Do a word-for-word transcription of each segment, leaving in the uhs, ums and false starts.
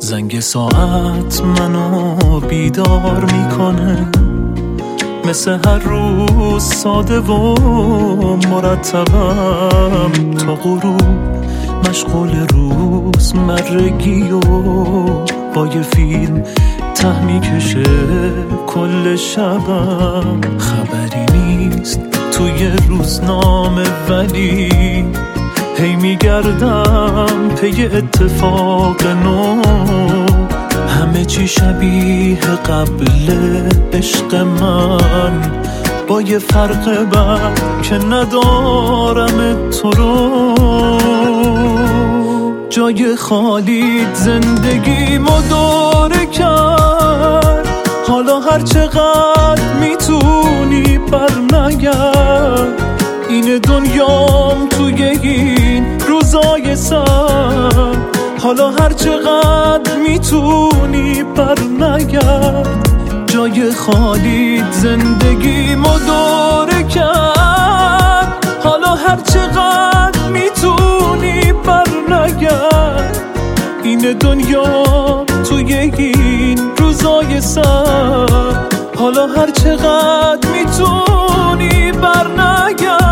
زنگ ساعت منو بیدار میکنه، مثل هر روز ساده و مرتبم. تا غروب مشغول روز مرگی و با یه فیلم ته میکشه کل شبم. خبری نیست توی روزنامه ولی هی میگردم پی اتفاق نو. همه چی شبیه قبل عشق من، با یه فرق بد که ندارم تو رو. جای خالی زندگی مداره کرد، حالا هر چقدر میتونی بر نگرد. این دنیام توی این روزای سر، حالا هر چقدر میتونی بر نگرد. جای خالی زندگی مداره کرد، حالا هر چقدر میتونی بر نگرد. این دنیا توی این روزای سر، حالا هر چقدر میتونی بر نگرد.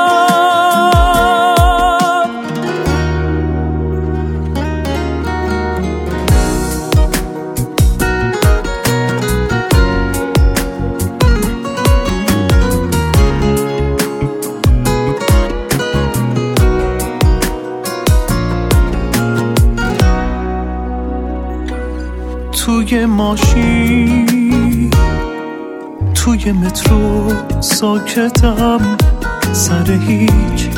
توی ماشین، توی مترو ساکتم، سر هیچ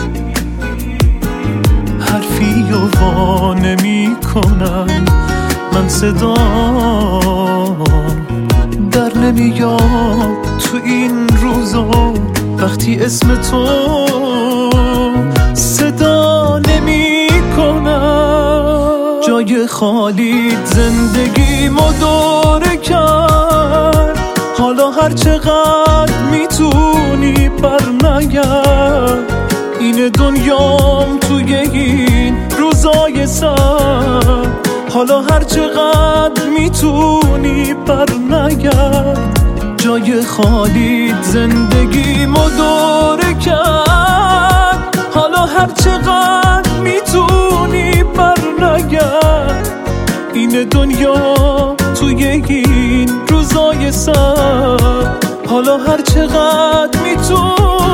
حرفی و وا نمی کنم. من صدا در نمیاد تو این روزا، وقتی اسم تو صدا نمی کنم. جای خالی زندگی مداره کرد، حالا هر چقدر میتونی بر نگرد. این دنیام توی این روزای سر، حالا هر چقدر میتونی بر نگرد. جای خالی زندگی مداره کرد، حالا هر چقدر میتونی بر نگرد. این دنیا توی این روزای سر، حالا هر چقدر میتونی